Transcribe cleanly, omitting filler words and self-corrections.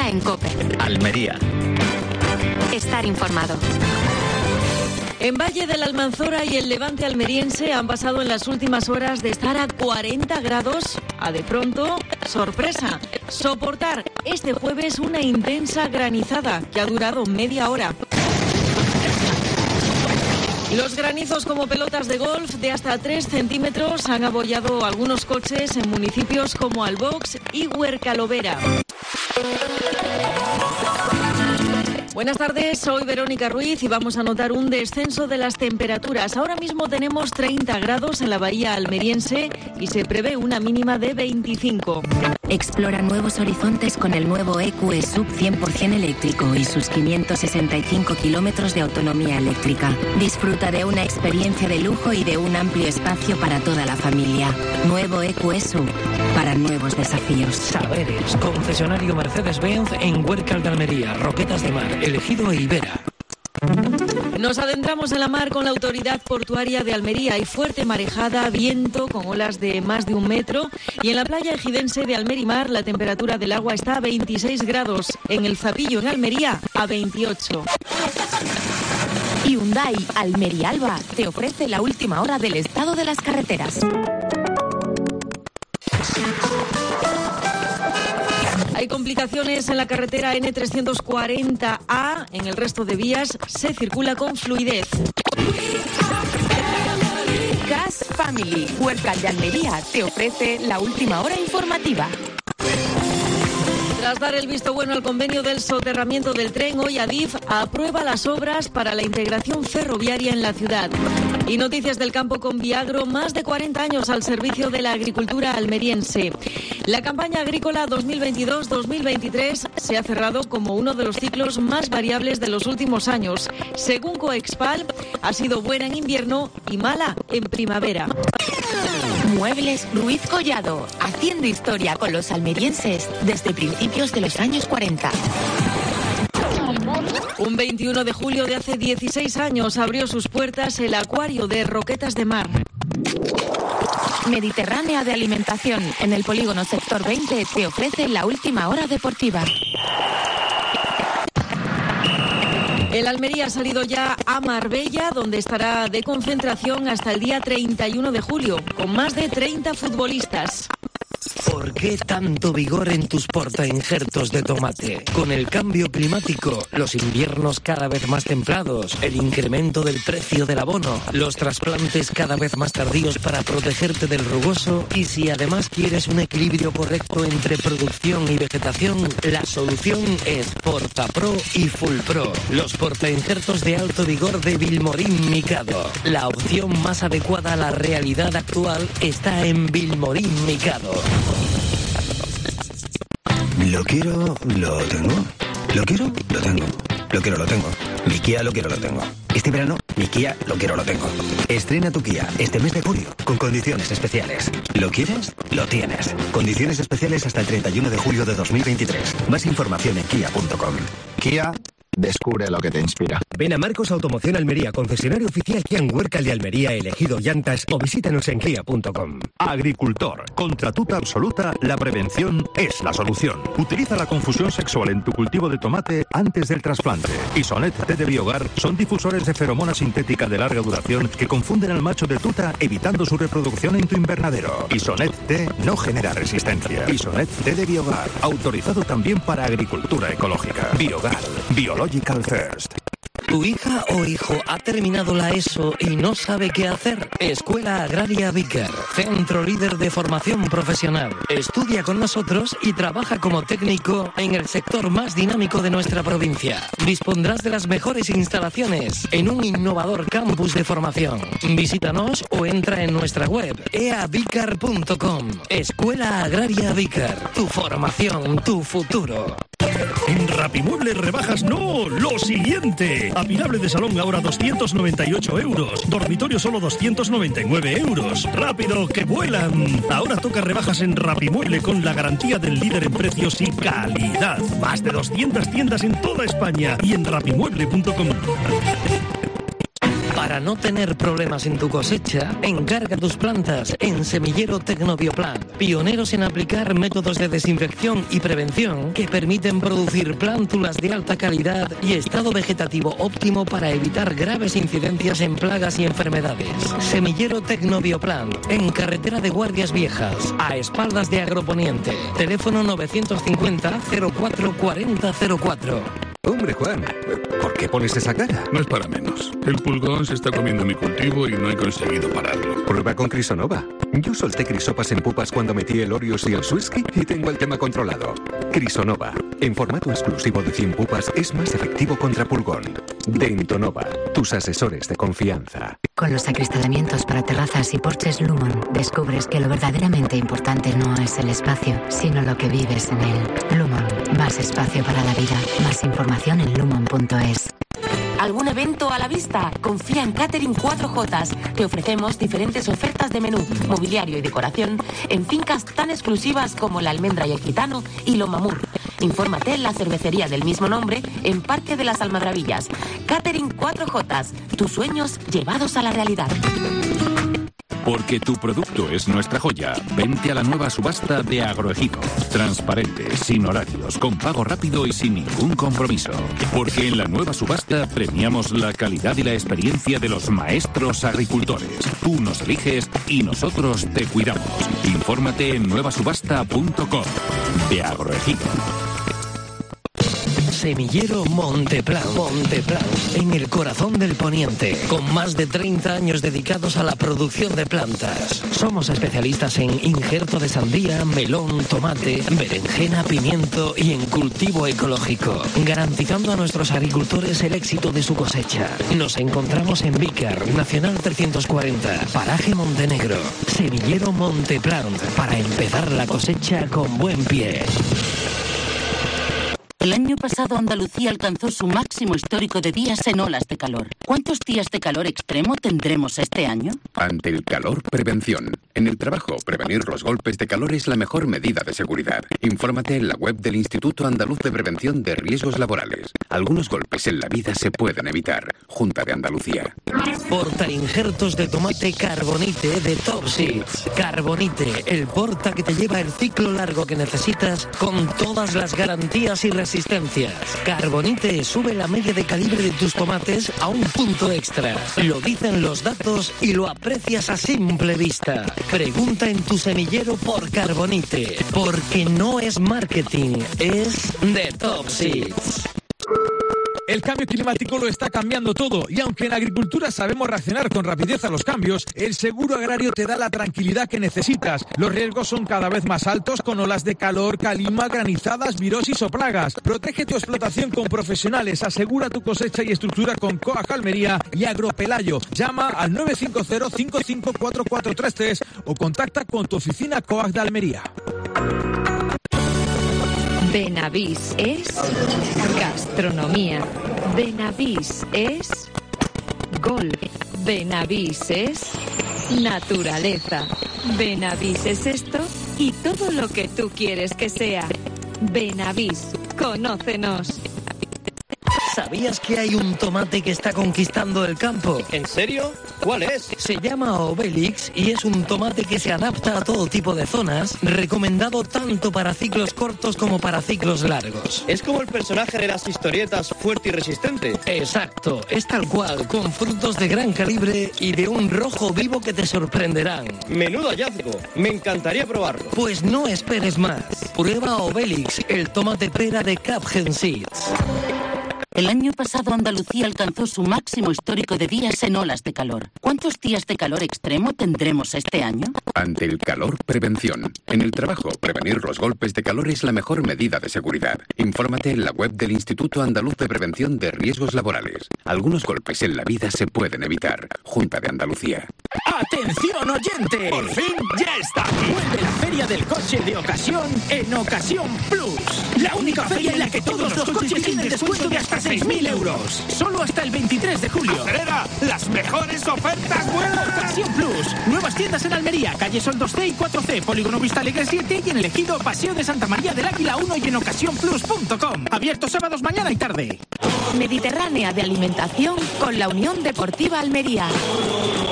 Está en COPE. Almería. Estar informado. En Valle de la Almanzora y el Levante almeriense han pasado en las últimas horas de estar a 40 grados a de pronto, sorpresa, soportar este jueves una intensa granizada que ha durado media hora. Los granizos como pelotas de golf de hasta 3 centímetros han abollado algunos coches en municipios como Albox y Huercalovera. Buenas tardes, soy Verónica Ruiz y vamos a notar un descenso de las temperaturas. Ahora mismo tenemos 30 grados en la bahía almeriense y se prevé una mínima de 25. Explora nuevos horizontes con el nuevo EQE Sub 100% eléctrico y sus 565 kilómetros de autonomía eléctrica. Disfruta de una experiencia de lujo y de un amplio espacio para toda la familia. Nuevo EQE Sub, para nuevos desafíos. Saberes, concesionario Mercedes-Benz en Huércal de Almería, Roquetas de Mar, Elegido e Ibera. Nos adentramos en la mar con la Autoridad Portuaria de Almería. Hay fuerte marejada, viento con olas de más de 1 metro. Y en la playa ejidense de Almerimar la temperatura del agua está a 26 grados. En el Zapillo, en Almería, a 28. Hyundai Almería Alba te ofrece la última hora del estado de las carreteras. Hay complicaciones en la carretera N340A. En el resto de vías se circula con fluidez. Gas Family, Huércal de Almería, te ofrece la última hora informativa. Tras dar el visto bueno al convenio del soterramiento del tren, hoy Adif aprueba las obras para la integración ferroviaria en la ciudad. Y noticias del campo con Viagro, más de 40 años al servicio de la agricultura almeriense. La campaña agrícola 2022-2023 se ha cerrado como uno de los ciclos más variables de los últimos años. Según Coexpal, ha sido buena en invierno y mala en primavera. Muebles Ruiz Collado, haciendo historia con los almerienses desde principios de los años 40. Un 21 de julio de hace 16 años abrió sus puertas el acuario de Roquetas de Mar. Mediterránea de Alimentación, en el polígono Sector 20, te ofrece la última hora deportiva. El Almería ha salido ya a Marbella, donde estará de concentración hasta el día 31 de julio, con más de 30 futbolistas. ¿Por qué tanto vigor en tus portainjertos de tomate? Con el cambio climático, los inviernos cada vez más templados, el incremento del precio del abono, los trasplantes cada vez más tardíos para protegerte del rugoso, y si además quieres un equilibrio correcto entre producción y vegetación, la solución es Portapro y Full Pro, los portainjertos de alto vigor de Vilmorín Micado. La opción más adecuada a la realidad actual está en Vilmorín Micado. Lo quiero, lo tengo. Lo quiero, lo tengo. Lo quiero, lo tengo. Mi Kia lo quiero, lo tengo. Este verano, mi Kia lo quiero, lo tengo. Estrena tu Kia este mes de julio con condiciones especiales. ¿Lo quieres? Lo tienes. Condiciones especiales hasta el 31 de julio de 2023. Más información en kia.com. Kia, descubre lo que te inspira. Ven a Marcos Automoción Almería, concesionario oficial Kia en Huércal de Almería, Elegido Llantas, o visítanos en kia.com. Agricultor, contra tuta absoluta, la prevención es la solución. Utiliza la confusión sexual en tu cultivo de tomate antes del trasplante. Isonet T de Biogar son difusores de feromona sintética de larga duración que confunden al macho de tuta, evitando su reproducción en tu invernadero. Isonet T no genera resistencia. Isonet T de Biogar, autorizado también para agricultura ecológica. Biogar, Biological First. ¿Tu hija o hijo ha terminado la ESO y no sabe qué hacer? Escuela Agraria Vicar, centro líder de formación profesional. Estudia con nosotros y trabaja como técnico en el sector más dinámico de nuestra provincia. Dispondrás de las mejores instalaciones en un innovador campus de formación. Visítanos o entra en nuestra web eavicar.com. Escuela Agraria Vicar, tu formación, tu futuro. En Rapimueble rebajas no, lo siguiente. Apilable de salón ahora 298 euros. Dormitorio solo 299 euros. ¡Rápido, que vuelan! Ahora toca rebajas en Rapimueble con la garantía del líder en precios y calidad. Más de 200 tiendas en toda España y en rapimueble.com. Para Para no tener problemas en tu cosecha, encarga tus plantas en Semillero Tecnobioplan, pioneros en aplicar métodos de desinfección y prevención que permiten producir plántulas de alta calidad y estado vegetativo óptimo para evitar graves incidencias en plagas y enfermedades. Semillero Tecnobioplan, en carretera de Guardias Viejas, a espaldas de Agroponiente. Teléfono 950 04 40 04. Hombre, Juan, ¿por qué pones esa cara? No es para menos. El pulgón se está comiendo mi cultivo y no he conseguido pararlo. Prueba con Crisonova. Yo solté crisopas en pupas cuando metí el Orios y el Swisky y tengo el tema controlado. Crisonova, en formato exclusivo de 100 pupas, es más efectivo contra pulgón. Dentonova, tus asesores de confianza. Con los acristalamientos para terrazas y porches Lumon, descubres que lo verdaderamente importante no es el espacio, sino lo que vives en él. Lumon, más espacio para la vida. Más información en lumon.es. ¿Algún evento a la vista? Confía en Catering 4J. Te ofrecemos diferentes ofertas de menú, mobiliario y decoración en fincas tan exclusivas como La Almendra y el Gitano y Lomamur. Infórmate en la cervecería del mismo nombre en Parque de las Almadrabillas. Catering 4J. Tus sueños llevados a la realidad. Porque tu producto es nuestra joya. Vente a la nueva subasta de Agroequipo. Transparente, sin horarios, con pago rápido y sin ningún compromiso. Porque en la nueva subasta premiamos la calidad y la experiencia de los maestros agricultores. Tú nos eliges y nosotros te cuidamos. Infórmate en nuevasubasta.com. De Agroequipo. Semillero Monteplan, en el corazón del poniente, con más de 30 años dedicados a la producción de plantas. Somos especialistas en injerto de sandía, melón, tomate, berenjena, pimiento y en cultivo ecológico, garantizando a nuestros agricultores el éxito de su cosecha. Nos encontramos en Vícar, Nacional 340, Paraje Montenegro. Semillero Monteplan, para empezar la cosecha con buen pie. El año pasado Andalucía alcanzó su máximo histórico de días en olas de calor. ¿Cuántos días de calor extremo tendremos este año? Ante el calor, prevención. En el trabajo, prevenir los golpes de calor es la mejor medida de seguridad. Infórmate en la web del Instituto Andaluz de Prevención de Riesgos Laborales. Algunos golpes en la vida se pueden evitar. Junta de Andalucía. Porta injertos de tomate Carbonite de Top Seeds. Carbonite, el porta que te lleva el ciclo largo que necesitas con todas las garantías y resistencias. Carbonite sube la media de calibre de tus tomates a un punto extra. Lo dicen los datos y lo aprecias a simple vista. Pregunta en tu semillero por Carbonite, porque no es marketing, es de Top Seeds. El cambio climático lo está cambiando todo y aunque en agricultura sabemos reaccionar con rapidez a los cambios, el seguro agrario te da la tranquilidad que necesitas. Los riesgos son cada vez más altos con olas de calor, calima, granizadas, virosis o plagas. Protege tu explotación con profesionales, asegura tu cosecha y estructura con Coag Almería y Agropelayo. Llama al 950-554433 o contacta con tu oficina Coag de Almería. Benavís es gastronomía. Benavís es golf. Benavís es naturaleza. Benavís es esto y todo lo que tú quieres que sea. Benavís, conócenos. ¿Sabías que hay un tomate que está conquistando el campo? ¿En serio? ¿Cuál es? Se llama Obelix y es un tomate que se adapta a todo tipo de zonas, recomendado tanto para ciclos cortos como para ciclos largos. Es como el personaje de las historietas, fuerte y resistente. Exacto, es tal cual, con frutos de gran calibre y de un rojo vivo que te sorprenderán. Menudo hallazgo, me encantaría probarlo. Pues no esperes más. Prueba Obelix, el tomate pera de Capgen Seeds. El año pasado Andalucía alcanzó su máximo histórico de días en olas de calor. ¿Cuántos días de calor extremo tendremos este año? Ante el calor, prevención. En el trabajo, prevenir los golpes de calor es la mejor medida de seguridad. Infórmate en la web del Instituto Andaluz de Prevención de Riesgos Laborales. Algunos golpes en la vida se pueden evitar. Junta de Andalucía. ¡Atención, oyente! ¡Por fin ya está aquí! Vuelve la Feria del coche de ocasión en Ocasión Plus. La única feria en la que todos los coches tienen descuento de hasta 6.000 euros. Solo hasta el 23 de julio. ¡Acelera! ¡Las mejores ofertas vuelan! Ocasión Plus. Nuevas tiendas en Almería, calle Sol 2C y 4C, Polígono Vista Alegre 7 y en el Ejido Paseo de Santa María del Águila 1 y en ocasiónplus.com. Abiertos sábados mañana y tarde. Mediterránea de alimentación con la Unión Deportiva Almería.